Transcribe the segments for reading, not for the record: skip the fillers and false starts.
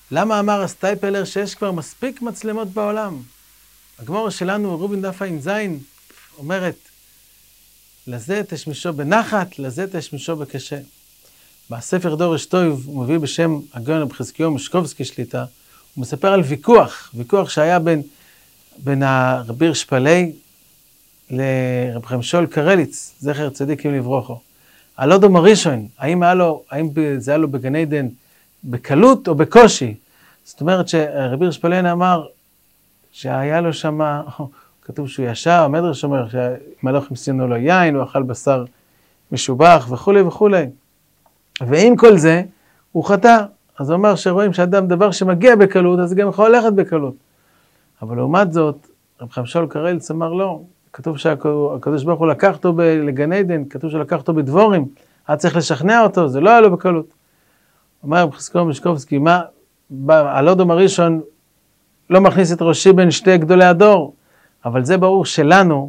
למה אמר הסטייפלר שיש כבר מספיק מצלמות בעולם? הגמרא שלנו, רובין דף ע"ז, אומרת, לזה תשמשו בנחת, לזה תשמשו בקשה. בספר דורש טוב, הוא מביא בשם הגאון רב חזקיהו משקובסקי שליטה, הוא מספר על ויכוח שהיה בין הרב הירש פאלי לרב חיים שאול קרליץ, זכר צדיקים לברוכו. על אודום הראשון, האם זה היה לו בגן עדן בקלות או בקושי? זאת אומרת שהרב הירש פאלי אמר שהיה לו שם, כתוב שהוא ישר, המדרש אומר שהמלאך מסינו לו יין, הוא אכל בשר משובח וכו' וכו'. ועם כל זה, הוא חטא. אז הוא אומר שרואים שאדם דבר שמגיע בקלות, אז גם יכול ללכת בקלות. אבל לעומת זאת, רב חיים שאול קרליץ אמר לא, כתוב שהקדוש ברוך הוא לקח אותו לגן עדן, כתוב שלקח אותו בדבורים, היה צריך לשכנע אותו, זה לא היה לו בקלות. אומר רב חזקיהו משקובסקי, על אודום הראשון לא מכניס את ראשי בין שתי גדולי הדור, אבל זה ברור שלנו,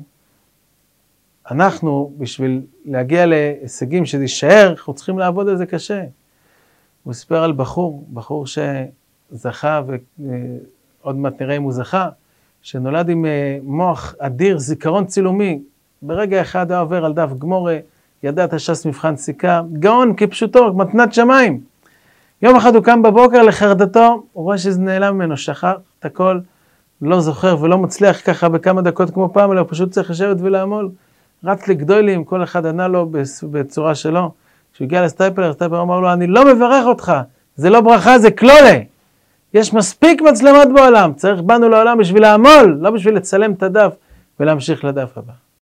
אנחנו בשביל להגיע להישגים שזה יישאר, אנחנו צריכים לעבוד על זה קשה. הוא סיפר על בחור שזכה, ועוד מעט נראה אם הוא זכה, שנולד עם מוח אדיר, זיכרון צילומי, ברגע אחד היה עובר על דף גמורה, ידע את הש"ס מבחן סיכה, גאון כפשוטו, מתנת שמיים. יום אחד הוא קם בבוקר לחרדתו, הוא רואה שזה נעלם ממנו, שכח את הכל, לא זוכר ולא מצליח ככה בכמה דקות כמו פעם, אלא הוא פשוט צריך לשבת ולעמול. רץ לגדולים, כל אחד ענה לו בצורה שלו. כשהוא הגיע לסטייפלר, הסטייפלר אמר לו, אני לא מברך אותך, זה לא ברכה, זה כלולה. יש מספיק מצלמות בעולם, באנו לעולם בשביל לעמול, לא בשביל לצלם את הדף ולהמשיך לדף הבא.